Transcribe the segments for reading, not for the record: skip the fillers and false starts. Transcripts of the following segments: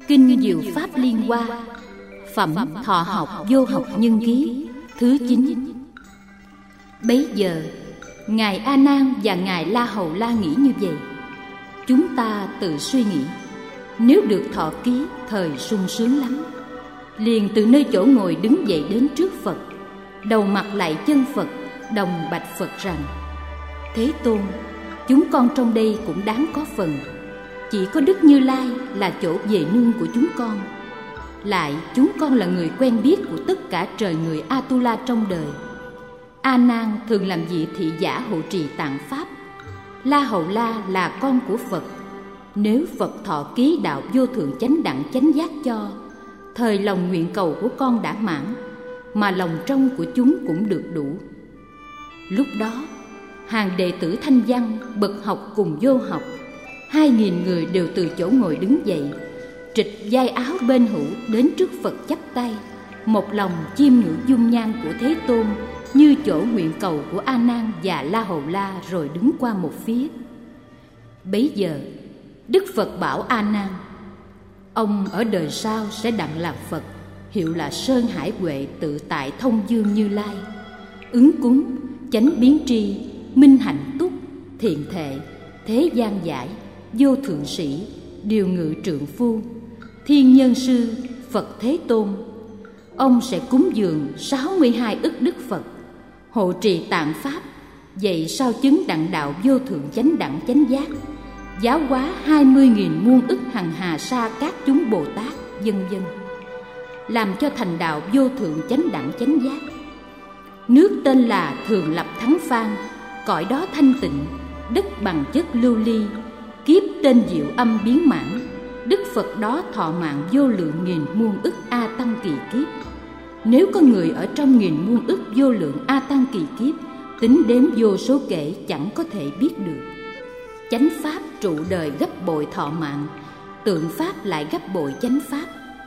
Kinh Diệu Pháp Liên Hoa, phẩm Thọ Học Vô Học Nhân Ký thứ 9. Bấy giờ Ngài A Nan và Ngài La Hầu La nghĩ như vậy. Chúng ta tự suy nghĩ, nếu được thọ ký thời sung sướng lắm. Liền từ nơi chỗ ngồi đứng dậy đến trước Phật, đầu mặt lại chân Phật, đồng bạch Phật rằng: Thế Tôn, chúng con trong đây cũng đáng có phần. Chỉ có Đức Như Lai là chỗ về nương của chúng con. Lại chúng con là người quen biết của tất cả trời người Atula trong đời. A Nan thường làm vị thị giả hộ trì tạng pháp. La Hầu La là con của Phật. Nếu Phật thọ ký đạo vô thượng chánh đẳng chánh giác cho, thời lòng nguyện cầu của con đã mãn, mà lòng trong của chúng cũng được đủ. Lúc đó hàng đệ tử Thanh Văn, bậc học cùng vô học, 2.000 người đều từ chỗ ngồi đứng dậy, trịch vai áo bên hữu đến trước Phật chắp tay, một lòng chiêm ngưỡng dung nhan của Thế Tôn như chỗ nguyện cầu của A Nan và La Hầu La, rồi đứng qua một phía. Bấy giờ Đức Phật bảo A Nan: Ông ở đời sau sẽ đặng làm Phật, hiệu là Sơn Hải Huệ Tự Tại Thông Dương Như Lai, ứng cúng, chánh biến tri, minh hạnh túc, thiện thệ, thế gian giải, vô thượng sĩ, điều ngự trượng phu, thiên nhân sư, Phật Thế Tôn. Ông sẽ cúng dường 62 ức Đức Phật, hộ trì tạng pháp, dạy sao chứng đặng đạo vô thượng chánh đẳng chánh giác, giáo hóa 20.000 muôn ức hằng hà sa các chúng Bồ Tát, vân vân, làm cho thành đạo vô thượng chánh đẳng chánh giác. Nước tên là Thường Lập Thắng Phan, cõi đó thanh tịnh, đất bằng chất lưu ly, kiếp tên Diệu Âm biến mãn. Đức Phật đó thọ mạng vô lượng nghìn muôn ức A Tăng kỳ kiếp. Nếu có người ở trong nghìn muôn ức vô lượng A Tăng kỳ kiếp, tính đếm vô số kể chẳng có thể biết được. Chánh pháp trụ đời gấp bội thọ mạng, tượng pháp lại gấp bội chánh pháp.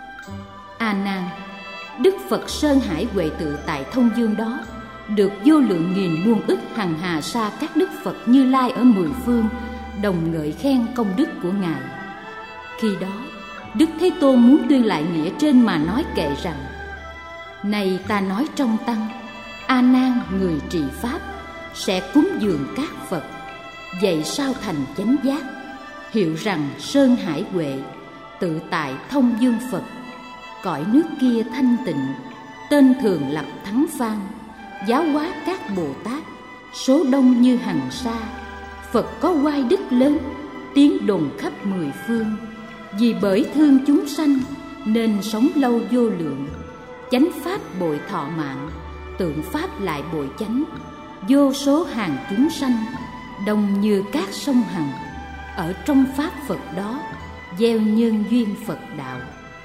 A Nan, Đức Phật Sơn Hải Huệ Tự Tại Thông Dương đó được vô lượng nghìn muôn ức hằng hà sa các Đức Phật Như Lai ở 10 phương đồng ngợi khen công đức của Ngài. Khi đó Đức Thế Tôn muốn tuyên lại nghĩa trên mà nói kệ rằng: Này ta nói trong tăng, A Nan người trì pháp sẽ cúng dường các Phật, dạy sao thành chánh giác, hiệu rằng Sơn Hải Huệ Tự Tại Thông Dương Phật. Cõi nước kia thanh tịnh, tên Thường Lập Thắng Phan, giáo hóa các Bồ Tát, số đông như hằng sa. Phật có oai đức lớn, tiếng đồn khắp 10 phương. Vì bởi thương chúng sanh nên sống lâu vô lượng. Chánh pháp bội thọ mạng, tượng pháp lại bội chánh. Vô số hàng chúng sanh, đông như các sông Hằng, ở trong pháp Phật đó gieo nhân duyên Phật đạo.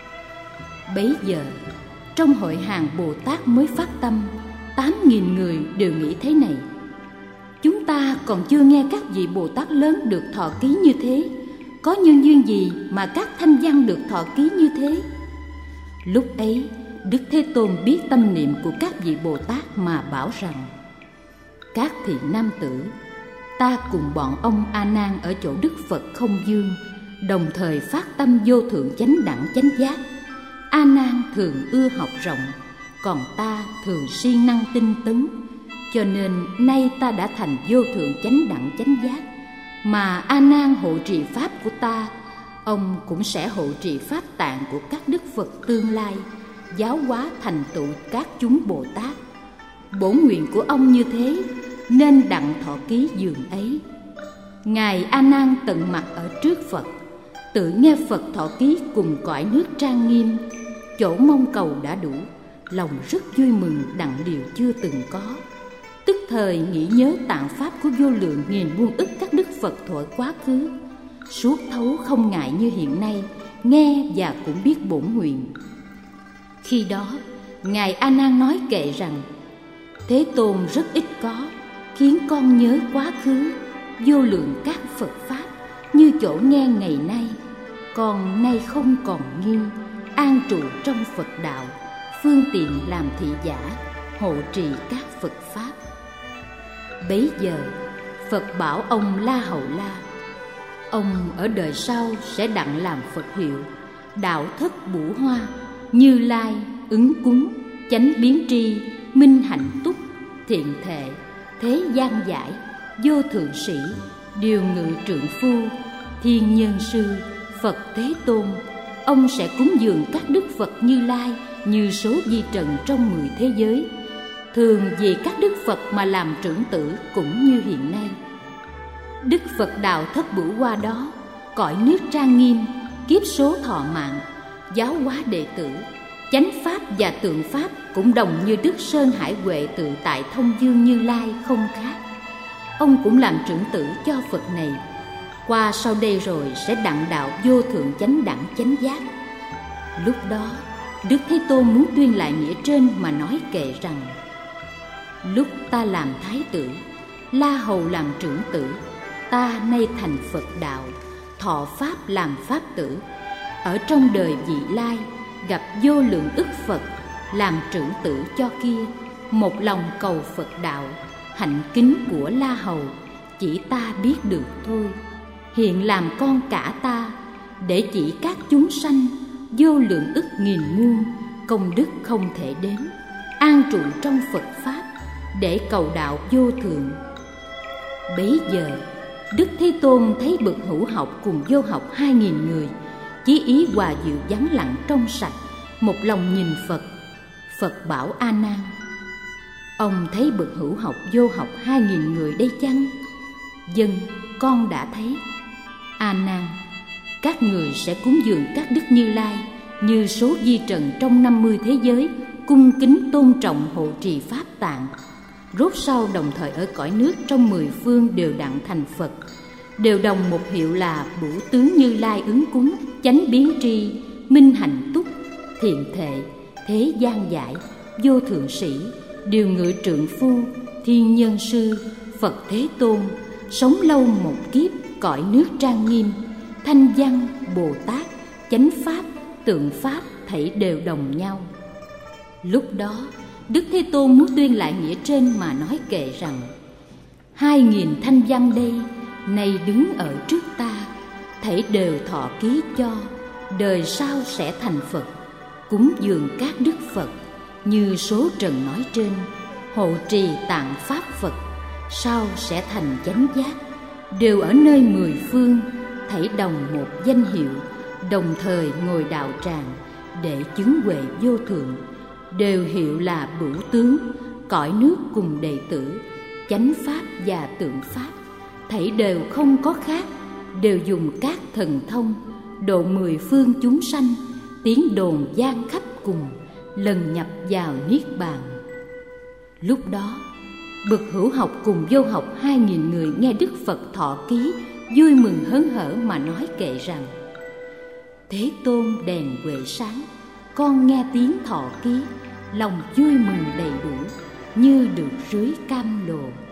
Bấy giờ trong hội hàng Bồ Tát mới phát tâm, 8.000 người đều nghĩ thế này: Chúng ta còn chưa nghe các vị Bồ Tát lớn được thọ ký như thế, có nhân duyên gì mà các thanh văn được thọ ký như thế? Lúc ấy Đức Thế Tôn biết tâm niệm của các vị Bồ Tát mà bảo rằng: Các thị nam tử, ta cùng bọn ông A Nan ở chỗ Đức Phật Không Dương, đồng thời phát tâm vô thượng chánh đẳng chánh giác. A Nan thường ưa học rộng, còn ta thường siêng năng tinh tấn, cho nên nay ta đã thành vô thượng chánh đẳng chánh giác. Mà A Nan hộ trì pháp của ta, ông cũng sẽ hộ trì pháp tạng của các Đức Phật tương lai, giáo hóa thành tựu các chúng Bồ Tát. Bổn nguyện của ông như thế, nên đặng thọ ký giường ấy. Ngài A Nan tận mặt ở trước Phật, tự nghe Phật thọ ký cùng cõi nước trang nghiêm, chỗ mong cầu đã đủ, lòng rất vui mừng đặng điều chưa từng có. Tức thời nghĩ nhớ tạng pháp của vô lượng nghìn muôn ức các Đức Phật thuở quá khứ, suốt thấu không ngại như hiện nay, nghe và cũng biết bổn nguyện. Khi đó Ngài A Nan nói kệ rằng: Thế Tôn rất ít có, khiến con nhớ quá khứ, vô lượng các Phật pháp như chỗ nghe ngày nay. Còn nay không còn nghiêm, an trụ trong Phật đạo, phương tiện làm thị giả, hộ trì các Phật pháp. Bấy giờ Phật bảo ông La Hầu La: Ông ở đời sau sẽ đặng làm Phật hiệu, đạo thất bủ hoa, Như Lai ứng cúng, chánh biến tri, minh hạnh túc, thiện thệ, thế gian giải, vô thượng sĩ, điều ngự trượng phu, thiên nhân sư, Phật Thế Tôn. Ông sẽ cúng dường các đức Phật Như Lai như số vi trần trong 10 thế giới, thường vì các đức Phật mà làm trưởng tử cũng như hiện nay. Đức Phật đạo thất bửu hoa đó, cõi nước trang nghiêm, kiếp số thọ mạng, giáo hóa đệ tử, chánh pháp và tượng pháp cũng đồng như Đức Sơn Hải Huệ tự tại thông dương Như Lai không khác. Ông cũng làm trưởng tử cho Phật này. Qua sau đây rồi sẽ đặng đạo vô thượng chánh đẳng chánh giác. Lúc đó Đức Thế Tôn muốn tuyên lại nghĩa trên mà nói kệ rằng: lúc ta làm thái tử, La Hầu làm trưởng tử, ta nay thành Phật đạo, thọ pháp làm pháp tử. Ở trong đời vị lai gặp vô lượng ức Phật, làm trưởng tử cho kia, một lòng cầu Phật đạo. Hạnh kính của La Hầu chỉ ta biết được thôi. Hiện làm con cả ta, để chỉ các chúng sanh vô lượng ức nghìn muôn, công đức không thể đếm, an trụ trong Phật pháp, để cầu đạo vô thượng. Bấy giờ Đức Thế Tôn thấy bậc hữu học cùng vô học 2000 người, chí ý hòa dịu vắng lặng trong sạch, một lòng nhìn Phật. Phật bảo A Nan: ông thấy bậc hữu học vô học 2000 người đây chăng? Vâng, con đã thấy. A Nan, các người sẽ cúng dường các đức Như Lai như số vi trần trong 50 thế giới, cung kính tôn trọng hộ trì pháp tạng. Rốt sau đồng thời ở cõi nước trong 10 phương đều đặng thành Phật, đều đồng một hiệu là Bửu tướng Như Lai ứng cúng, chánh biến tri, minh hạnh túc, thiện thệ, thế gian giải, vô thượng sĩ, điều ngự trượng phu, thiên nhân sư, Phật Thế Tôn, sống lâu một kiếp, cõi nước trang nghiêm, thanh văn, Bồ Tát, chánh pháp, tượng pháp thảy đều đồng nhau. Lúc đó Đức Thế Tôn muốn tuyên lại nghĩa trên mà nói kệ rằng: 2000 thanh văn đây, nay đứng ở trước ta, thảy đều thọ ký cho, đời sau sẽ thành Phật, cúng dường các đức Phật như số trần nói trên, hộ trì tạng pháp Phật, sau sẽ thành chánh giác, đều ở nơi 10 phương, thảy đồng một danh hiệu, đồng thời ngồi đạo tràng để chứng huệ vô thượng, đều hiệu là Bửu tướng, cõi nước cùng đệ tử, chánh pháp và tượng pháp, thảy đều không có khác, đều dùng các thần thông độ 10 phương chúng sanh, tiếng đồn vang khắp cùng, lần nhập vào niết bàn. Lúc đó bậc hữu học cùng vô học 2000 người nghe Đức Phật thọ ký, vui mừng hớn hở mà nói kệ rằng: Thế Tôn đèn huệ sáng, con nghe tiếng thọ ký, lòng vui mừng đầy đủ, như được rưới cam lồ.